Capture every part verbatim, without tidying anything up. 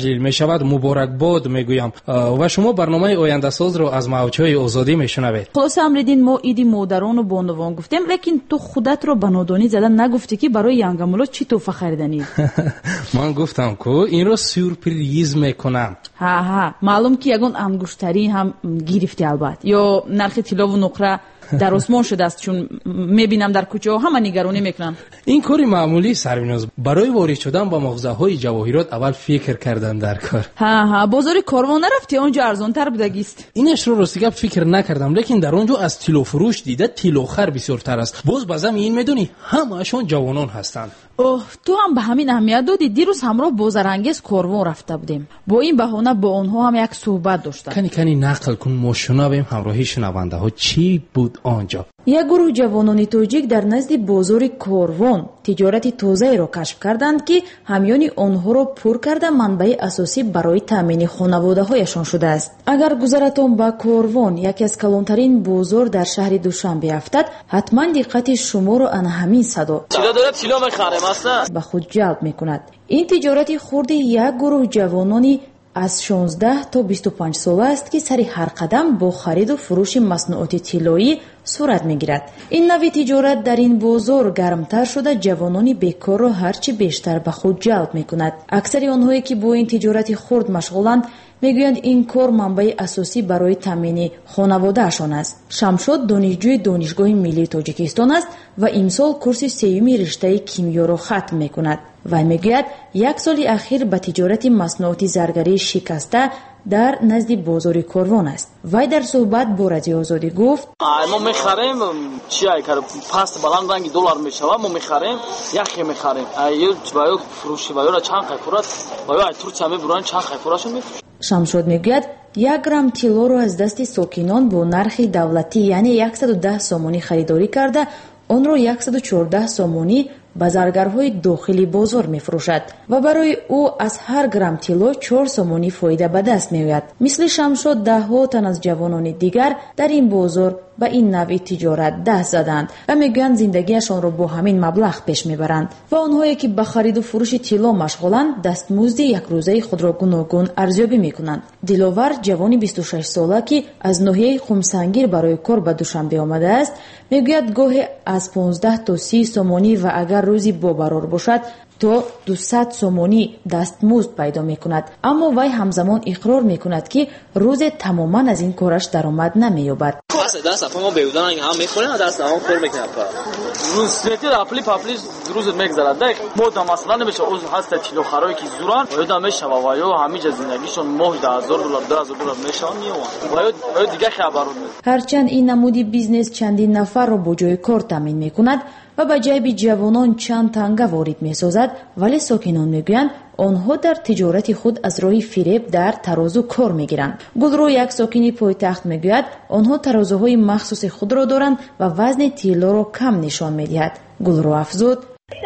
تجلیل می شود. مبارکباد میگویم و شما برنامه آینده ساز رو از موجهای آزادی میشنوید. خلاص امریدین ما ایدی مادران و بانوان گفتیم، لیکن تو خودت رو به نادانی زدن نگفتی که برای ینگمولا چی تحفه خریدنی؟ من گفتم که این رو سورپرایز میکنم. ها ها معلوم که یگان انگشتری هم گرفتی البته، یا نرخ طلا و نقره در آسمان شده است، چون میبینم در کوچه ها همه نگرانی میکنن. این کاری معمولی سربیناز. برای وارد شدن با مغازه های جواهرات اول فکر کردن در کار. ها ها بازار کاروان نرفتی؟ اونجا ارزان تر بودگیست. اینش رو راستیگه فکر نکردم، لیکن در اونجا از طلا فروش دیده طلاخر بسیارتر است. باز بازم این میدونی همه‌شون جوانان هستند. اوه تو هم به همین اهمیت دادی. دیروز همراه بازارانگیز کاروان رفته بودیم، با این بهانه با اونها هم یک صحبت داشتم. کنی کنی نقل کن ما شنویم همراهی شنونده ها چی بود آنجا. یک گروه جوانان تاجیک در نزد بازار کاروان تجارت تازه را کشف کردند که همیان آنها را پر کرده منبع اساسی برای تامین خانواده هایشان شده است. اگر گذرتان به کاروان، یکی از کلانترین بازار در شهر دوشنبه افتد، حتما دقت شما را آن همین صدا به خود جلب میکند. این تجارت خرد یک گروه جوانانی از شانزده تا بیست و پنج ساله است که سر هر قدم با خرید و فروش مصنوعات طلایی صورت میگیرد. این نوع تجارت در این بازار گرمتر شده جوانان بیکار را هرچی بیشتر به خود جلب میکند. اکثر آنهایی که با این تجارت خرد مشغولند میگویند این کار منبع اساسی برای تامین خانواده‌شان است. شمشاد دانشجوی دانشگاه ملی تاجیکستان است و امسال کورس سوم رشته کیمیا را ختم میکند. و میگوید یک سال اخیر به تجارت مصنوعات زرگری شکسته در نزد بازار کاروان است. وی در صحبت با رادیو آزادی گفت ما میخریم چی ای کار پاست بلند رنگی دلار میشوه، ما میخریم یخی میخریم ایو چبایو فروشی وایو را چند قیفورات وایو ترچه میبرن چند قیفوراشون میفروشن. شمشاد میگوید یک گرم طلا را از دست ساکنان با نرخ دولتی یعنی صد و ده سومانی خریداری کرده آن را صد و چهارده سومانی بازارگرهای داخلی بازار میفروشد و برای او از هر گرم طلا چهار سومانی فایده به دست میآید. مثل شمشاد ده ها تن از جوانان دیگر در این بازار به این نوع تجارت دست زدند و میگویند زندگیشان را با همین مبلغ پیش میبرند و آنهایی که به خرید و فروش طلا مشغولند دستمزد یک روزه خود را گوناگون ارزیابی میکنند. دلاور جوانی بیست و شش ساله که از ناحیه خمسنگیر برای کار به دوشنبه آمده است میگوید گاهی از پانزده تا سی سومانی و اگر روزی با برار باشد تا دویست سومانی دستمزد پیدا میکند، اما وی همزمان اقرار میکند که روز تماما از این کارش درآمد نمییابد. دست اپا ما بیودن هم میخورن دست هم پر میکنن روز سیتی اپلی پاپلی روز میگذره دیگه مود مثلا نمیشه اوز هست کیلو خرایی که زوران وایدا میشه و وایو همیشه زندگیشون ماه ده هزار دلار ده هزار دلار میشن میوان وایو وایو دیگه خبرون. هرچند این نمودی بیزنس چندین نفر را با جای کار تامین میکند و به جیب جوانان چند تنگه وارد میسازد، ولی ساکنان میگویند آنها در تجارت خود از راه فریب در ترازو کار میگیرند. گلرو یک ساکنی پایتخت میگوید آنها ترازوهای مخصوص خود را دارند و وزن طلا را کم نشان میدهد. گلرو افزود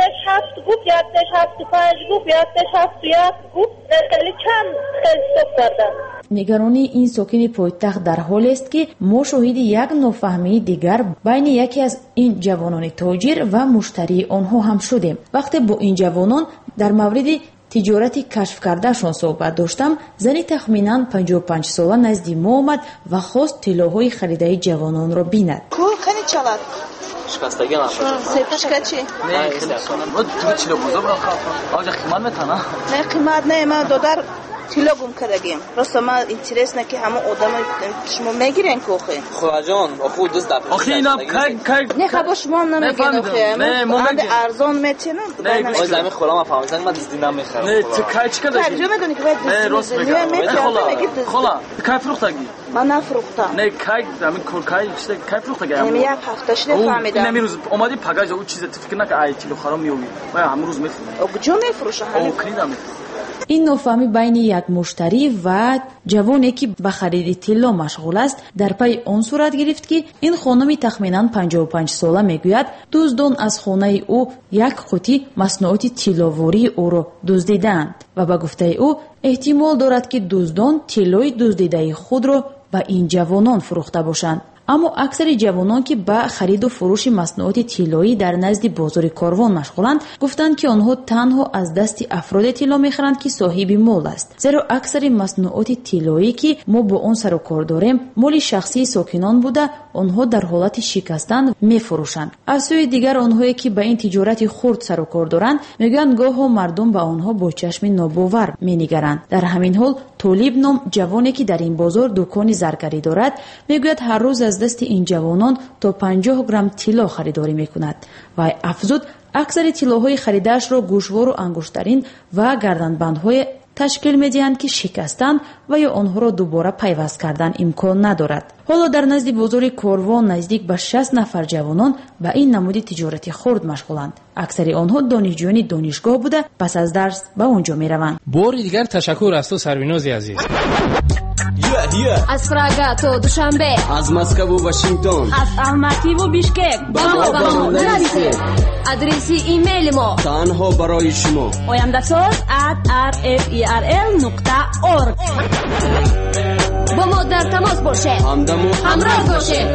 هفت گوب یادش هفت پنج گوب یادش هفت یک گوب خیلی چند خیلی صبح کردن. نگرانی این ساکن پایتخت در حال است که ما شاهد یک نافهمی دیگر بین یکی از این جوانان تاجر و مشتری آنها هم شدیم. وقتی با این جوانان در مورد تجارتی کشف کردهشان صحبت داشتم، زنی تخمینا پنجاه و پنج ساله نزد ما آمد و خواست طلاهای خریده جوانان را بیند. کو خنی چالات شکستگی نشد. سیتش کچی؟ نه خیلی اصلا. ما تو چیلو بزرگ را خواهم. آج قیمت میتونه؟ نه قیمت نه ما دادر طلا گم کردیم. راست ما اینترس نه که همه آدم شما میگیرن کوخه. خدا جان خود دوست دارم. آخه اینا کای کای نه خب شما نمیگن آخه. نه ما ارزان میتونن. نه ما زمین خورم فهمیدن ما دزدی نمیخرم. نه تو کای چیکار داری؟ ترجمه میدونی که باید نه راست میگم. خلا کای فروختگی. من نفروختم. نه کای زمین کورکای چیز کای فروختگی. نه یک هفته شده فهمیدم. نه میروز اومدی پاگاج او چیز تو فکر نکن ای کیلو خرام میوی. ما همون روز میفروشم. کجا میفروشن؟ او کلیدم. این نافهمی بین یک مشتری و جوانی که به خرید طلا مشغول است در پی آن صورت گرفت که این خانمی تخمینا پنجاه و پنج ساله میگوید دزدان از خانه او یک قوطی مصنوعات طلاواری او را دزدیدند و به گفته او احتمال دارد که دزدان طلای دزدیده خود را به این جوانان فروخته باشند. аммо аксари ҷавонон ки ба хариду фурӯши маснуоти тиллоӣ дар назди бозори корвон машғуланд гуфтанд ки онҳо танҳо аз дасти афроде тилло мехӯранд ки соҳиби мол аст, зеро аксари маснуоти тиллоӣ ки мо бо он сару кор дорем моли шахсии сокинон буда онҳо дар ҳолати шикастан мефурӯшанд. аз сӯи дигар онҳое ки ба ин тиҷорати хурд сару кор доранд мегӯянд гоҳо мардум ба онҳо бо чашми нобовар менигаранд. дар ҳамин ҳол толиб ном ҷавоне ки дар ин бозор дукони заргарӣ дорад мегӯяд ҳар рӯз аз дасти ин ҷавонон то панҷоҳ грамм тилло харидорӣ мекунад. вай афзуд аксари тиллоҳои харидаашро гӯшвору ангуштарин ва гарданбандҳое ташкил медиҳанд ки шикастанд ва ё онҳоро дубора пайваст кардан имкон надорад. ҳоло дар назди бозори корвон наздик ба шаст нафар ҷавонон ба ин намуди тиҷорати хурд машғуланд. аксари онҳо донишҷӯёни донишгоҳ буда пас аз дарс ба он ҷо мераванд. бори дигар ташаккур аз ту Сарвинози азиз. аз Прага то Душанбе, аз Москву Вашингтон, аз Алмативу Бишкек ба мо ба мо нарасед. адреси имейли мо танҳо барои шумо oyamdasoz at r f e r l nuqta org. با ما در تماس باشید، همراه باشید.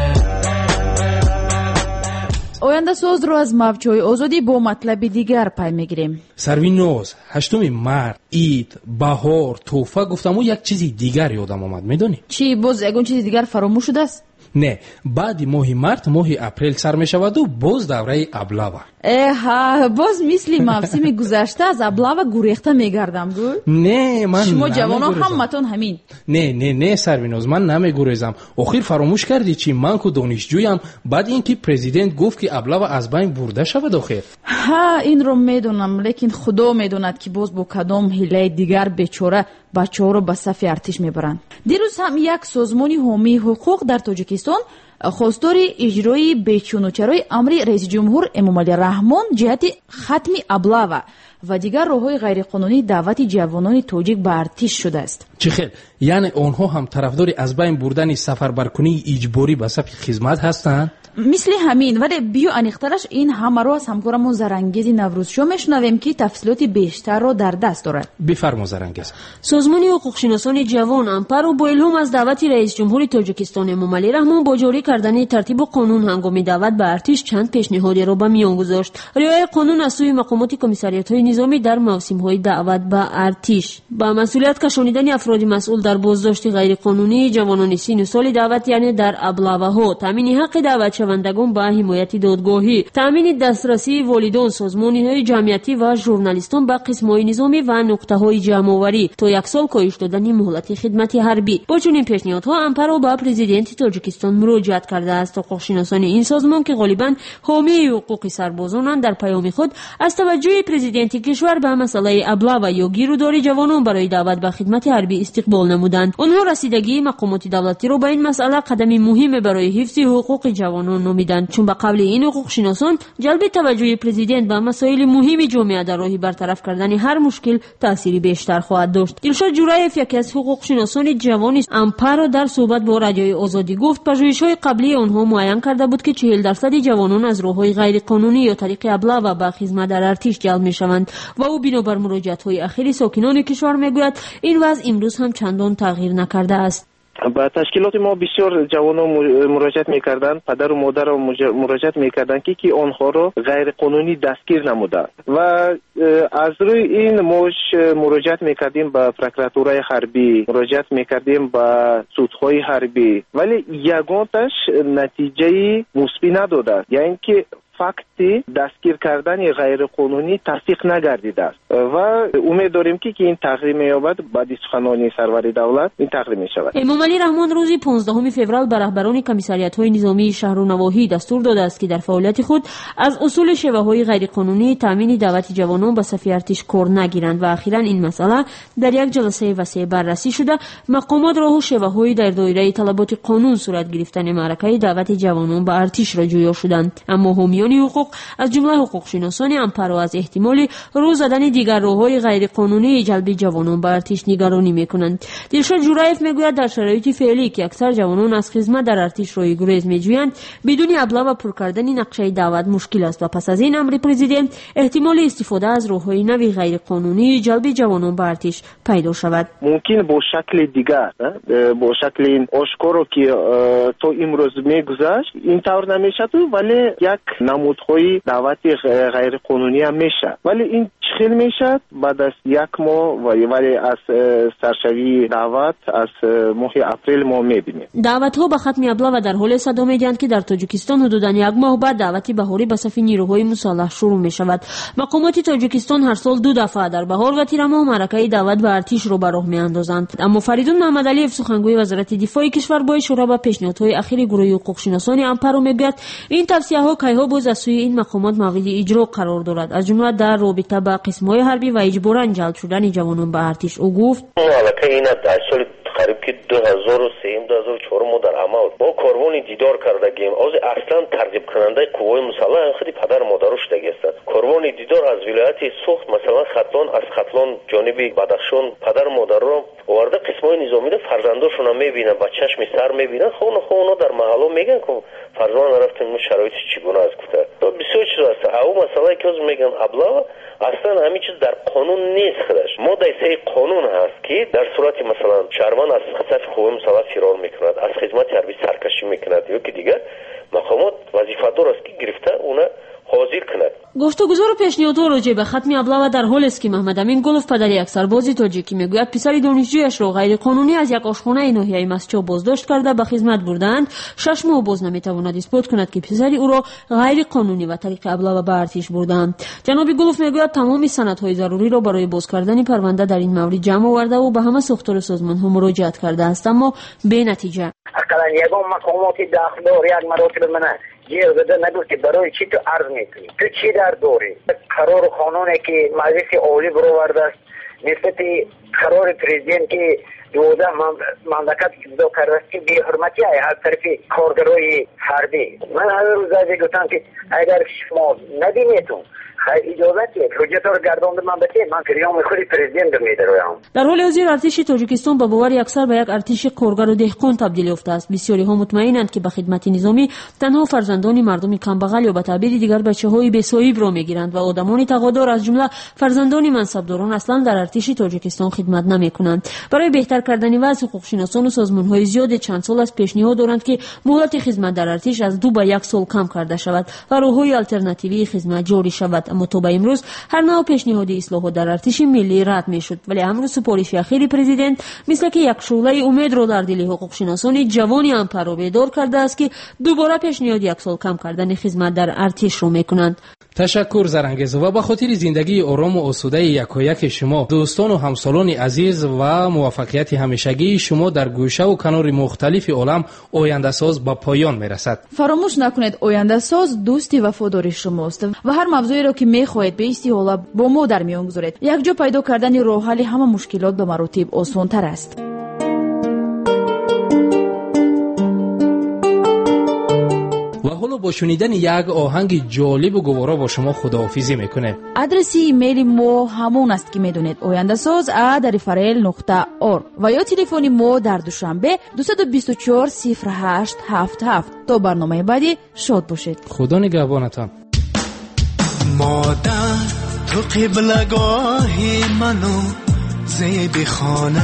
ояндасозро аз мавҷҳои озодӣ бо матлаби дигар пай мегирем. Сарвиноз, ҳаштуми март, ид, баҳор, тӯҳфа гуфтаму як чизи дигар ёдам омад, медонӣ? чӣ, боз ягон чизи дигар фаромӯш шудааст? не, баъди моҳи март моҳи апрел сар мешаваду боз давраи аблава. эҳа, боз мисли мавсими гузашта аз аблава гурехта мегардам гӯ? не, ман шумо ҷавоно ҳаматон ҳамин. не не не Сарвиноз, ман намегурезам. охир фаромӯш кардӣ чи ман ку донишҷӯям баъди ин ки президент гуфт ки аблава аз байн бурда шавад охир. ҳа, инро медонам, лекин худо медонад ки боз бо кадом ҳилаи дигар бечора бачаҳоро ба сафи артиш мебаранд. дирӯз ҳам як созмони ҳомии ҳуқуқ дар тоҷикистон хостори иҷрои бечунучарои амри раиси ҷумҳур Эмомалӣ Раҳмон ҷиҳати хатми аблава ва дигар роҳҳои ғайриқонунӣ даъвати ҷавонони тоҷик ба артиш шудааст. чӣ хел, яъне онҳо ҳам тарафдори аз байн бурдани сафарбаркунии иҷборӣ ба сафи хизмат ҳастанд? мисли ҳамин, вале биё аниқтараш ин ҳамаро аз ҳамкорамон Зарангези Наврӯзшо мешунавем ки тафсилоти бештарро дар даст дорад. бифармо Зарангез. созмони ҳуқуқшиносони ҷавон ампаро бо илҳом аз даъвати раис ҷумҳури тоҷикистон Эмомалӣ Раҳмон бо ҷорӣ кардани тартибу қонун ҳангоми даъват ба артиш чанд пешниҳодеро ба миён гузошт. риояи қонун аз сӯи мақомоти комиссариятҳои низомӣ дар мавсимҳои даъват ба артиш, ба масъулият кашонидани афроди масъул дар боздошти ғайриқонунии ҷавонони сину соли даъват, яъне дар аблаваҳо, таъмини ҳаққи даъват шавандагон ба ҳимояти додгоҳӣ, таъмини дастрасии волидон, созмониҳои ҷамъиятӣ ва журналистон ба қисмҳои низомӣ ва нуқтаҳои ҷамъоварӣ, то як сол коҳиш додани муҳлати хидмати ҳарбӣ. бо чунин пешниҳодҳо ампаро ба президенти тоҷикистон муроҷиат кардааст. ҳуқуқшиносони ин созмон ки ғолибан ҳомии ҳуқуқи сарбозонанд дар паёми худ аз таваҷҷӯҳи президенти кишвар ба масъалаи аблава ё гирӯдори ҷавонон барои даъват ба хидмати ҳарбӣ истиқбол намуданд. онҳо расидагии мақомоти давлатиро ба ин масъала қадами муҳиме барои ҳифзи ҳуқуқи ҷавонон номиданд, чун ба қавли ин ҳуқуқшиносон ҷалби таваҷҷӯҳи президент ба масоили муҳими ҷомеа дар роҳи бартараф кардани ҳар мушкил таъсири бештар хоҳад дошт. Дилшод Ҷураев, яке аз ҳуқуқшиносони ҷавони ампаро, дар суҳбат бо радиои Озодӣ гуфт, пажӯҳишҳои қаблии онҳо муайян карда буд ки чҳил дарсади ҷавонон аз роҳҳои ғайриқонунӣ ё тариқи аблава ба хизмат дар артиш ҷалб мешаванд ва ӯ бинобар муроҷиатҳои ахири сокинони кишвар мегӯяд ин вазъ имрӯз ҳам чандон тағйир накардааст. ба ташкилоти мо бисёр ҷавонон муроҷиат мекарданд, падару модарро муроҷиат мекарданд ки ки онҳоро ғайриқонунӣ дастгир намуда ва аз рӯи ин мош муроҷиат мекардем ба прокуратураи ҳарбӣ, муроҷиат мекардем ба судҳои ҳарбӣ, вале ягонташ натиҷаи мусбӣ надодааст, яъне ки факти дастгир кардани ғайриқонунӣ тасдиқ нагардидааст ва умед дорем ки ин тағйир меёбад. баъди суханони сарвари давлат ин тағйир мешавад. Эмомалӣ Раҳмон рӯзи понздаҳуми феврал ба раҳбарони комиссариятҳои низомии шаҳру навоҳӣ дастур додааст ки дар фаъолияти худ аз усули шеваҳои ғайриқонунии таъмини даъвати ҷавонон ба сафи артиш кор нагиранд ва ахиран ин масъала дар як ҷаласаи васеъ баррасӣ шуда мақомот роҳу шеваҳои дар доираи талаботи қонун сурат гирифтани маъракаи даъвати ҷавонон ба артишро ҷӯё шуданд. аммо ҳомиён حامیانی حقوق از جمله حقوقشناسان امپارو از احتمال رو زدن دیگر راههای غیرقانونی جلب جوانان به ارتش نگرانی میکنند. دلشاد جورایف میگوید در شرایط فعلی که اکثر جوانان از خدمت در ارتش روی گریز میجویند بدون ابلاغ و پر کردن نقشه دعوت مشکل است و پس از این امر پرزیدنت احتمال استفاده از راههای نوی غیرقانونی جلب جوانان به ارتش پیدا شود. ممکن با شکل دیگر با شکل این آشکارا که تو امروز میگذشت این طور نمیشد ولی یک نمودهای دعوت غیرقانونی هم میشه ولی این چخیل میشد بعد از یک ماه ولی از سرشوی دعوت از ماه اپریل ما میبینیم. دعوت ها به ختم ابلاغ و در حال صدا میگویند که در تاجیکستان حدوداً یک ماه بعد دعوت بهاری به صف نیروهای مسلح شروع می شود. مقامات تاجیکستان هر سال دو دفعه در بهار و تیر ماه معرکه دعوت به ارتش رو به راه میاندازند. اما فریدون محمدعلیف سخنگوی وزارت دفاع کشور با اشاره به پیشنهادهای اخیر گروه حقوقشناسان امپارو میگوید این توصیه ها کیها باز از سوی این مقامات مورد اجرا قرار دارد از جمله در رابطه با قسم‌های حربی و اجباراً جلب شدن جوانان به ارتش. او گفت قریب که دو هزار و سه دو هزار و چهار ما در عمل با کاروانی دیدار کردگیم از اصلا ترغیب کننده قوای مسلح خیلی پدر مادر شده هستند. کاروانی دیدار از ولایت سوخت مثلا خطلان از خطلان جانب بدخشان پدر مادر را آورده قسمای نظامی را فرزنداشون هم میبینن با چشم سر میبینن خون خون در محله میگن که فرزند رفتن شرایطش چگونه است گفته تو بسیار چیز است. او مسئله که از میگن ابلاغ اصلا همین چیز در قانون نیست خودش. ماده سه قانون هست که در صورت مثلا شهروند از صف قوه مسلح فرار میکند از خدمت حربی سرکشی میکند یا که دیگر مقامات وظیفه دار است که گرفته اونه حاضر کند. گفتگوزار و پیشنهادها راجع به ختم ابلاغ در حال است که محمد امین گلوف پدر یک سرباز تاجیکی میگوید پسر دانشجویش را غیر قانونی از یک آشخانه ناحیه مسجد بازداشت کرده به خدمت بردند. شش ماه باز نمیتواند اثبات کند که پسری او را غیر قانونی و طریق ابلاغ به ارتش بردند. جناب گلوف میگوید تمام سندهای ضروری را برای باز کردن پرونده در این مورد جمع آورده و به همه ساختار سازمان‌ها مراجعت کرده است اما بی نتیجه. اقلا یگان مقامات داخلدار یک مراتب منه جیر زده نگو که برای چی تو عرض میکنی تو چی در دوری قرار قانونه که مجلس عالی برآورده است نسبت قرار پرزیدنت که دوده مملکت جدا کرده است که بی حرمتی های از طرف کارگرای حربی. من هر روز از گفتم که اگر شما ندینیتون اجازت حجت رو گرداند من بده من کریام خودی پرزیدنت میدرویم. در حال حاضر ارتش تاجیکستان به باور اکثر به یک ارتش کارگر و دهقان تبدیل یافته است. بسیاری ها مطمئنند که به خدمت نظامی تنها فرزندان مردم کمبغل یا به تعبیر دیگر بچه‌های بی‌صاحب را میگیرند و آدمان تقاضا از جمله فرزندان منصبداران اصلا در ارتش تاجیکستان خدمت نمی‌کنند. برای بهتر کردن وضع حقوقشناسان و سازمان‌های زیاد چند سال از پیشنهاد دارند که مهلت خدمت در ارتش از دو به یک سال کم کرده شود و راه‌های آلترناتیوی خدمت جاری شود. اما تا به امروز هر نوع پیشنهاد اصلاحات در ارتش ملی رد میشد ولی امروز سپارش اخیر پرزیدنت مثل که یک شعله امید را در دل حقوقشناسان جوان امپارو بیدار کرده است که دوباره پیشنهاد یک سال کم کردن خدمت در ارتش را میکنند. تشکر زرنگز و به خاطر زندگی آرام و آسوده یکایک شما دوستان و همسالان عزیز و موفقیت همیشگی شما در گوشه و کنار مختلف عالم آینده ساز به پایان میرسد. فراموش نکنید آینده ساز دوستی وفادار شماست و هر موضوعی را که میخواهید به استحاله با ما در میان گذارید. یک جا پیدا کردن راه حل همه مشکلات به مراتب آسان تر است. و حالا با شنیدن یک آهنگ جالب و گوارا با شما خداحافظی میکنه. آدرس ایمیل ما همون است که میدونید آینده ساز ات رفرل نقطه اور و یا تلفن ما در دوشنبه دو دو چهار صفر هشت هفت هفت. تا برنامه بعدی شاد باشید. خدا نگهبانتان. مادر تو قبلگاهی منو زیب خانه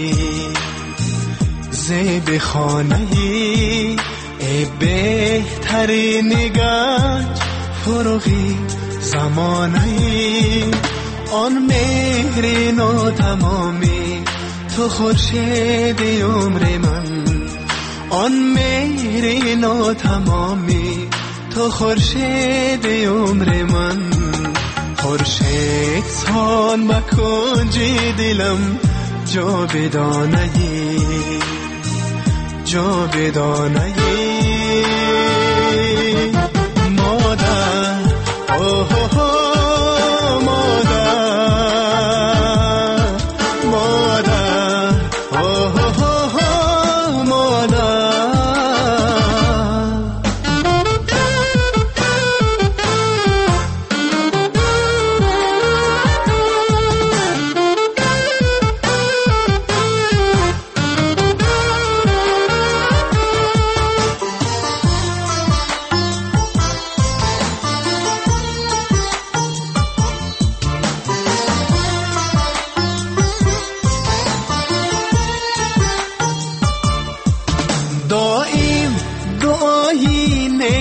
زیب خانه ای بهترین گنج فروغی زمانه آن مهرین و تمامی تو خورشید عمر من آن مهرین و تمامی تو خورشید عمر من خورشید سان با کنج دلم جا بدانه جا بدانه مادر اوه اوه مادر مادر اوه اوه مادر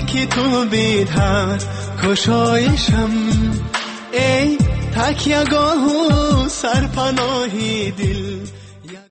که تو بیدهد کشایشم، ای تکیه‌گاه و سرپناهی دل.